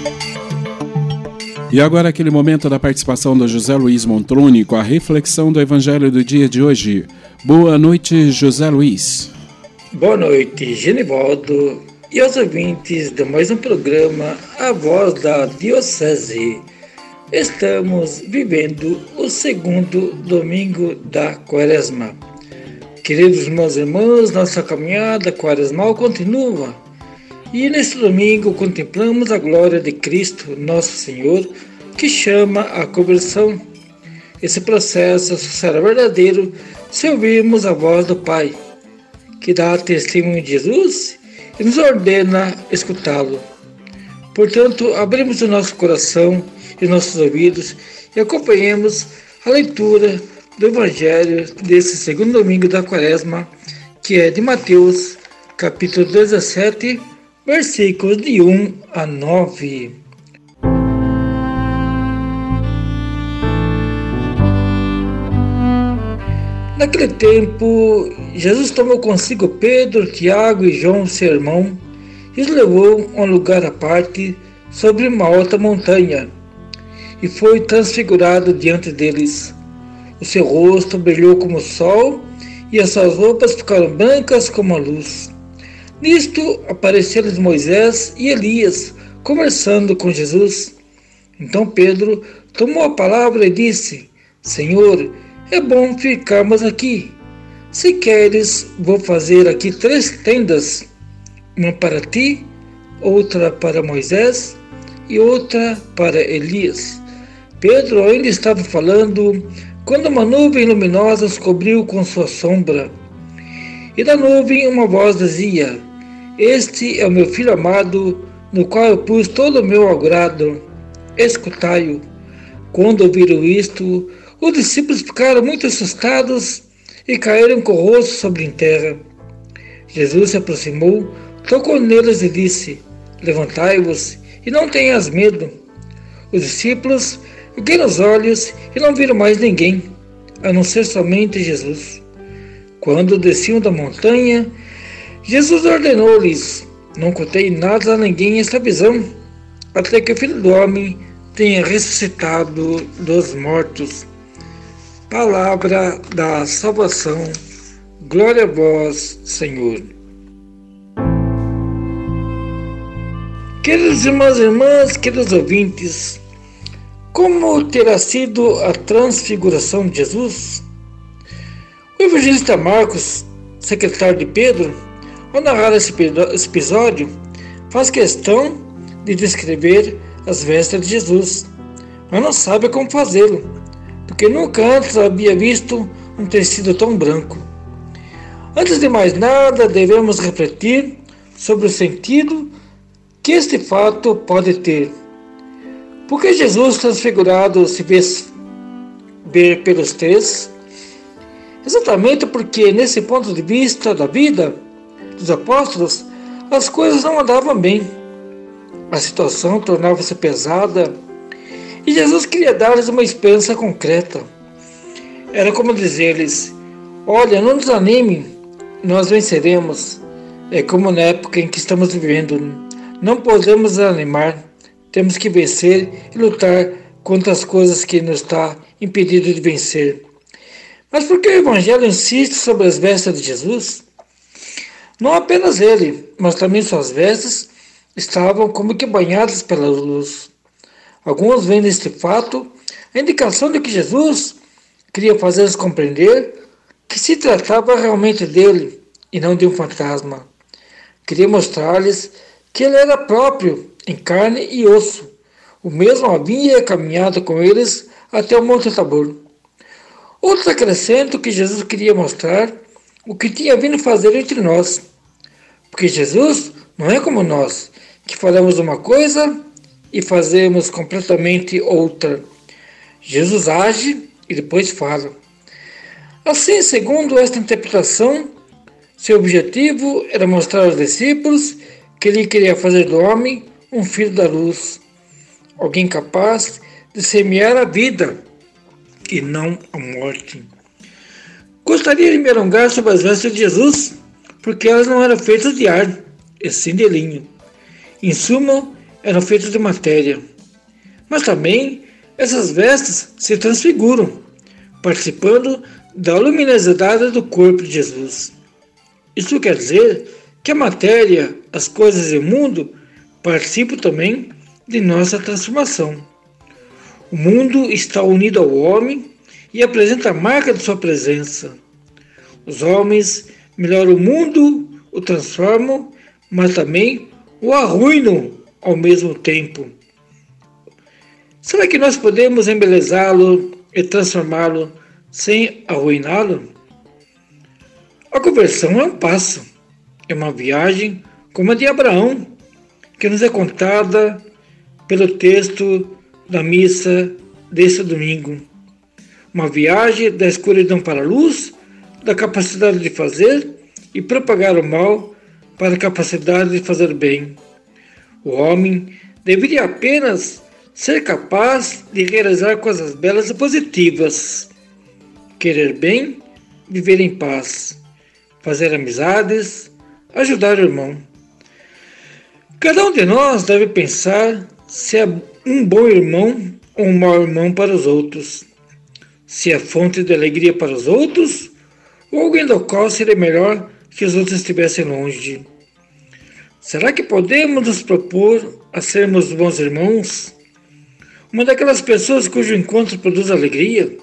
E agora aquele momento da participação do José Luiz Montrone com a reflexão do Evangelho do dia de hoje. Boa noite, José Luiz. Boa noite, Genivaldo, e aos ouvintes de mais um programa A Voz da Diocese. Estamos vivendo o segundo domingo da Quaresma. Queridos meus irmãos, nossa caminhada quaresmal continua. E neste domingo contemplamos a glória de Cristo, nosso Senhor, que chama à conversão. Esse processo será verdadeiro se ouvirmos a voz do Pai, que dá testemunho de Jesus e nos ordena escutá-lo. Portanto, abrimos o nosso coração e nossos ouvidos e acompanhemos a leitura do Evangelho desse segundo domingo da Quaresma, que é de Mateus, capítulo 17, versículos de 1 a 9. Naquele tempo, Jesus tomou consigo Pedro, Tiago e João, seu irmão, e os levou a um lugar à parte, sobre uma alta montanha, e foi transfigurado diante deles. O seu rosto brilhou como o sol, e as suas roupas ficaram brancas como a luz. Nisto apareceram-lhes Moisés e Elias, conversando com Jesus. Então Pedro tomou a palavra e disse: Senhor, é bom ficarmos aqui. Se queres, vou fazer aqui 3 tendas, uma para ti, outra para Moisés e outra para Elias. Pedro ainda estava falando quando uma nuvem luminosa os cobriu com sua sombra. E da nuvem uma voz dizia: Este é o meu filho amado, no qual eu pus todo o meu agrado. Escutai-o. Quando ouviram isto, os discípulos ficaram muito assustados e caíram com o rosto sobre a terra. Jesus se aproximou, tocou neles e disse: Levantai-vos e não tenhas medo. Os discípulos ergueram os olhos e não viram mais ninguém, a não ser somente Jesus. Quando desciam da montanha, Jesus ordenou-lhes: Não contei nada a ninguém esta visão, até que o Filho do Homem tenha ressuscitado dos mortos. Palavra da salvação. Glória a vós, Senhor. Queridos irmãos e irmãs, queridos ouvintes, como terá sido a transfiguração de Jesus? O evangelista Marcos, secretário de Pedro, ao narrar esse episódio, faz questão de descrever as vestes de Jesus, mas não sabe como fazê-lo, porque nunca antes havia visto um tecido tão branco. Antes de mais nada, devemos refletir sobre o sentido que este fato pode ter. Por que Jesus transfigurado se fez ver pelos 3? Exatamente porque, nesse ponto de vista da vida dos apóstolos, as coisas não andavam bem. A situação tornava-se pesada e Jesus queria dar-lhes uma esperança concreta. Era como dizer-lhes: olha, não desanime, nós venceremos. É como na época em que estamos vivendo. Não podemos desanimar, temos que vencer e lutar contra as coisas que nos está impedindo de vencer. Mas por que o Evangelho insiste sobre as vestes de Jesus? Não apenas ele, mas também suas vestes estavam como que banhadas pela luz. Alguns veem neste fato a indicação de que Jesus queria fazê-los compreender que se tratava realmente dele e não de um fantasma. Queria mostrar-lhes que ele era próprio, em carne e osso. O mesmo havia caminhado com eles até o Monte Tabor. Outro acrescento que Jesus queria mostrar o que tinha vindo fazer entre nós. Porque Jesus não é como nós, que falamos uma coisa e fazemos completamente outra. Jesus age e depois fala. Assim, segundo esta interpretação, seu objetivo era mostrar aos discípulos que ele queria fazer do homem um filho da luz, alguém capaz de semear a vida e não a morte. Gostaria de me alongar sobre as vestes de Jesus, porque elas não eram feitas de ar, e sim de linho. Em suma, eram feitas de matéria, mas também essas vestes se transfiguram, participando da luminosidade do corpo de Jesus. Isso quer dizer que a matéria, as coisas e o mundo participam também de nossa transformação. O mundo está unido ao homem e apresenta a marca de sua presença. Os homens melhoram o mundo, o transformam, mas também o arruinam ao mesmo tempo. Será que nós podemos embelezá-lo e transformá-lo sem arruiná-lo? A conversão é um passo, é uma viagem como a de Abraão, que nos é contada pelo texto da missa deste domingo. Uma viagem da escuridão para a luz, da capacidade de fazer e propagar o mal para a capacidade de fazer bem. O homem deveria apenas ser capaz de realizar coisas belas e positivas, querer bem, viver em paz, fazer amizades, ajudar o irmão. Cada um de nós deve pensar se é um bom irmão ou um mau irmão para os outros, se é fonte de alegria para os outros ou alguém do qual seria melhor que os outros estivessem longe. Será que podemos nos propor a sermos bons irmãos? Uma daquelas pessoas cujo encontro produz alegria?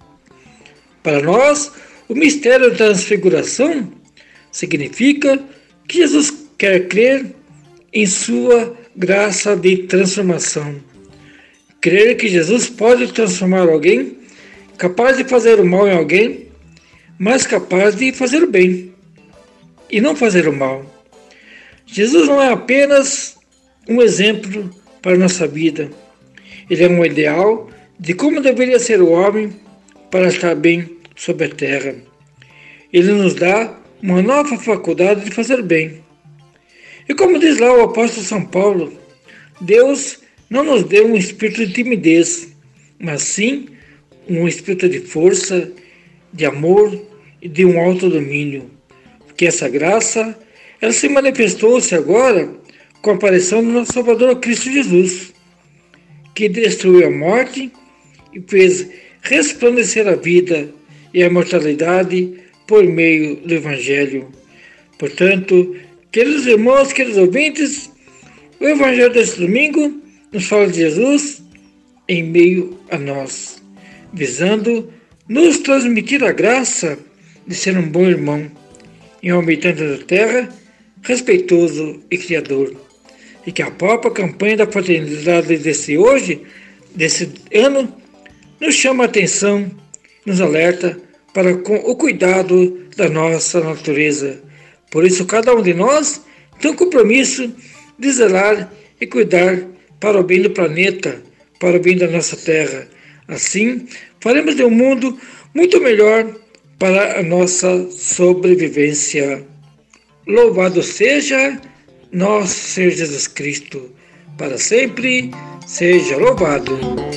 Para nós, o mistério da transfiguração significa que Jesus quer crer em sua graça de transformação. Crer que Jesus pode transformar alguém, capaz de fazer o mal em alguém, mas capaz de fazer o bem e não fazer o mal. Jesus não é apenas um exemplo para a nossa vida. Ele é um ideal de como deveria ser o homem para estar bem sobre a terra. Ele nos dá uma nova faculdade de fazer bem. E como diz lá o apóstolo São Paulo, Deus não nos deu um espírito de timidez, mas sim um espírito de força, de amor e de um alto domínio. Porque essa graça, ela se manifestou-se agora com a aparição do nosso Salvador Cristo Jesus, que destruiu a morte e fez resplandecer a vida e a imortalidade por meio do Evangelho. Portanto, queridos irmãos, queridos ouvintes, o Evangelho deste domingo nos fala de Jesus em meio a nós, visando nos transmitir a graça de ser um bom irmão e um habitante da terra, respeitoso e criador. E que a própria campanha da fraternidade desse ano, nos chama a atenção, nos alerta para o cuidado da nossa natureza. Por isso, cada um de nós tem um compromisso de zelar e cuidar para o bem do planeta, para o bem da nossa terra. Assim, faremos de um mundo muito melhor para a nossa sobrevivência. Louvado seja nosso Senhor Jesus Cristo, para sempre seja louvado.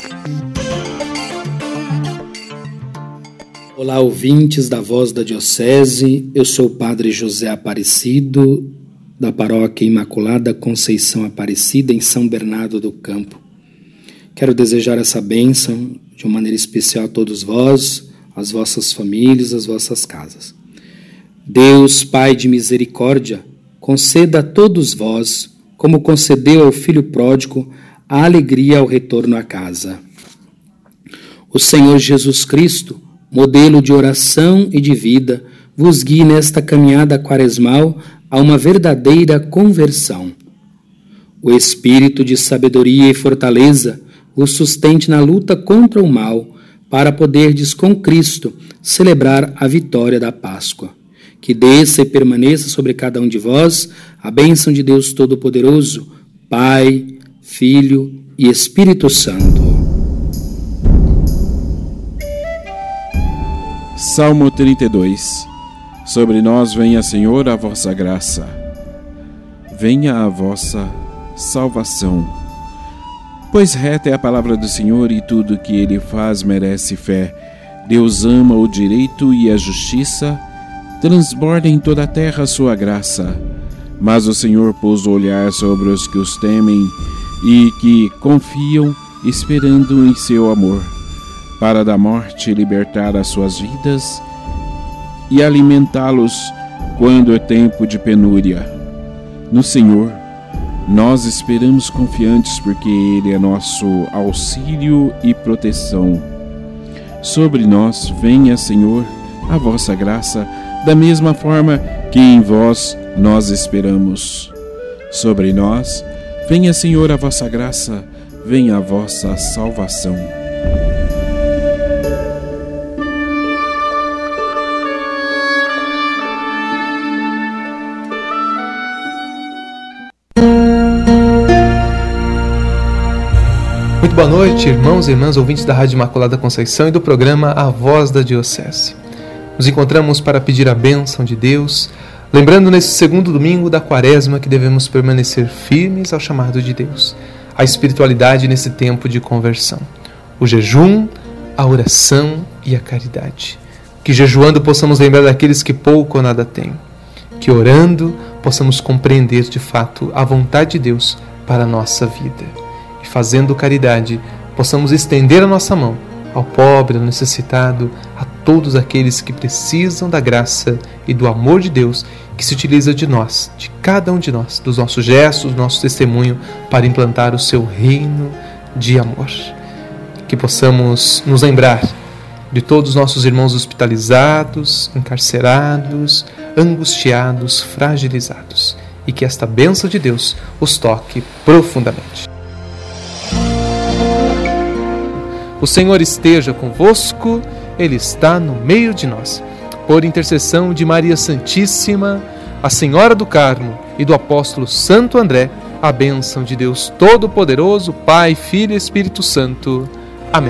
Olá, ouvintes da Voz da Diocese, eu sou o Padre José Aparecido, da Paróquia Imaculada Conceição Aparecida, em São Bernardo do Campo. Quero desejar essa bênção de uma maneira especial a todos vós, as vossas famílias, as vossas casas. Deus, Pai de misericórdia, conceda a todos vós, como concedeu ao Filho pródigo, a alegria ao retorno à casa. O Senhor Jesus Cristo, modelo de oração e de vida, vos guie nesta caminhada quaresmal a uma verdadeira conversão. O Espírito de sabedoria e fortaleza vos sustente na luta contra o mal, para poderdes com Cristo celebrar a vitória da Páscoa. Que desça e permaneça sobre cada um de vós a bênção de Deus Todo-Poderoso, Pai, Filho e Espírito Santo. Salmo 32. Sobre nós venha, Senhor, a vossa graça. Venha a vossa salvação. Pois reta é a palavra do Senhor e tudo que Ele faz merece fé. Deus ama o direito e a justiça, transborda em toda a terra a sua graça. Mas o Senhor pôs o olhar sobre os que os temem, e que confiam esperando em seu amor, para da morte libertar as suas vidas e alimentá-los quando é tempo de penúria. No Senhor, nós esperamos confiantes porque Ele é nosso auxílio e proteção. Sobre nós venha, Senhor, a vossa graça, da mesma forma que em vós nós esperamos. Sobre nós venha, Senhor, a vossa graça, venha a vossa salvação. Muito boa noite, irmãos e irmãs ouvintes da Rádio Imaculada Conceição e do programa A Voz da Diocese. Nos encontramos para pedir a bênção de Deus, lembrando nesse segundo domingo da Quaresma que devemos permanecer firmes ao chamado de Deus, a espiritualidade nesse tempo de conversão, o jejum, a oração e a caridade. Que jejuando possamos lembrar daqueles que pouco ou nada têm, que orando possamos compreender de fato a vontade de Deus para a nossa vida. Fazendo caridade, possamos estender a nossa mão ao pobre, ao necessitado, a todos aqueles que precisam da graça e do amor de Deus que se utiliza de nós, de cada um de nós, dos nossos gestos, do nosso testemunho, para implantar o seu reino de amor. Que possamos nos lembrar de todos os nossos irmãos hospitalizados, encarcerados, angustiados, fragilizados, e que esta bênção de Deus os toque profundamente. O Senhor esteja convosco, Ele está no meio de nós. Por intercessão de Maria Santíssima, a Senhora do Carmo e do apóstolo Santo André, a bênção de Deus Todo-Poderoso, Pai, Filho e Espírito Santo. Amém.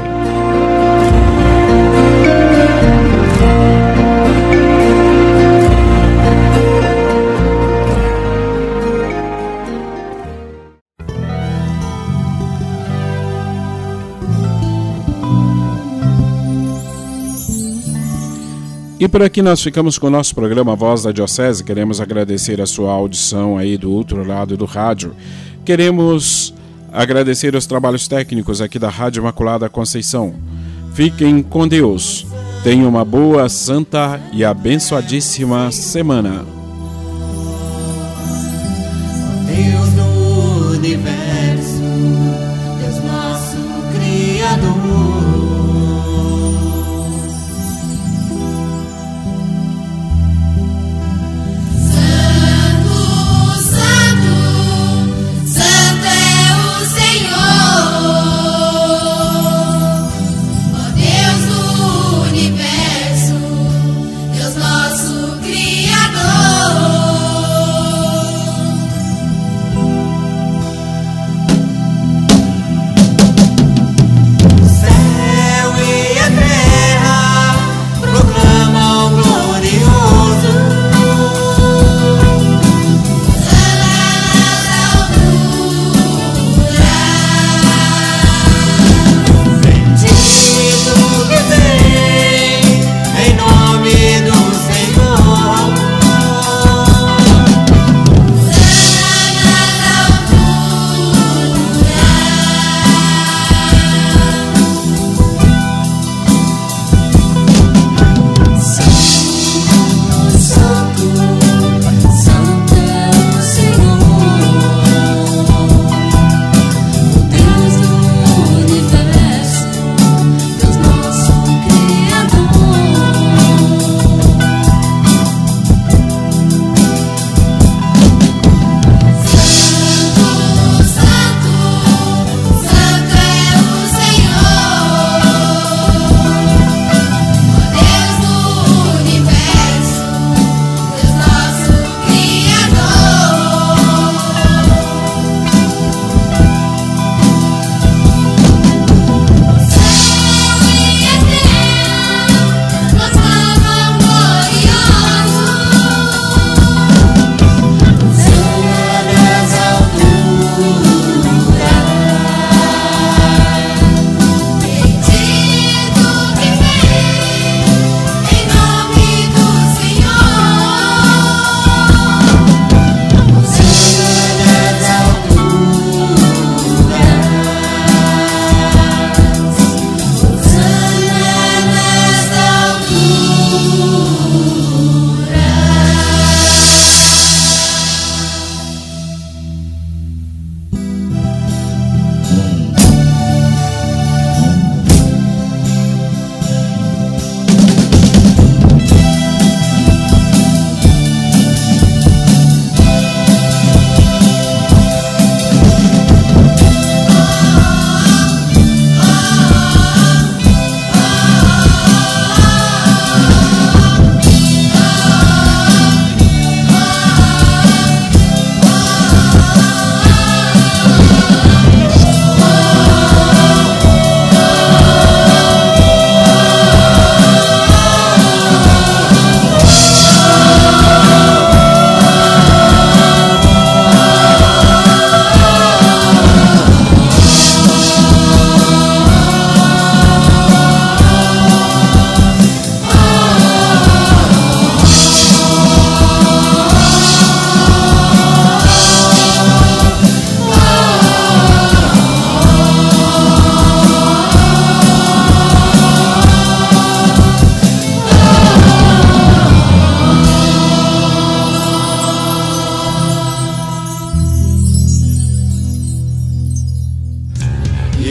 E por aqui nós ficamos com o nosso programa Voz da Diocese. Queremos agradecer a sua audição aí do outro lado do rádio. Queremos agradecer os trabalhos técnicos aqui da Rádio Imaculada Conceição. Fiquem com Deus. Tenham uma boa, santa e abençoadíssima semana. Deus do universo, Deus nosso Criador. Céu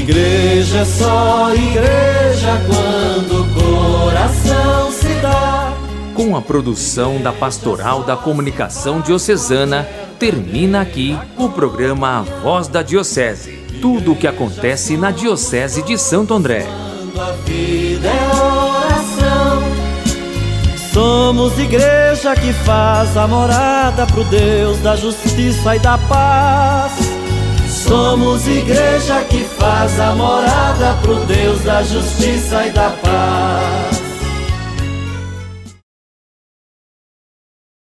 Igreja é só igreja quando o coração se dá. Com a produção da Pastoral da Comunicação Diocesana, termina aqui o programa A Voz da Diocese. Tudo o que acontece na Diocese de Santo André. Quando a vida é oração, somos igreja que faz a morada pro Deus da justiça e da paz. Somos igreja que faz a morada pro Deus da justiça e da paz.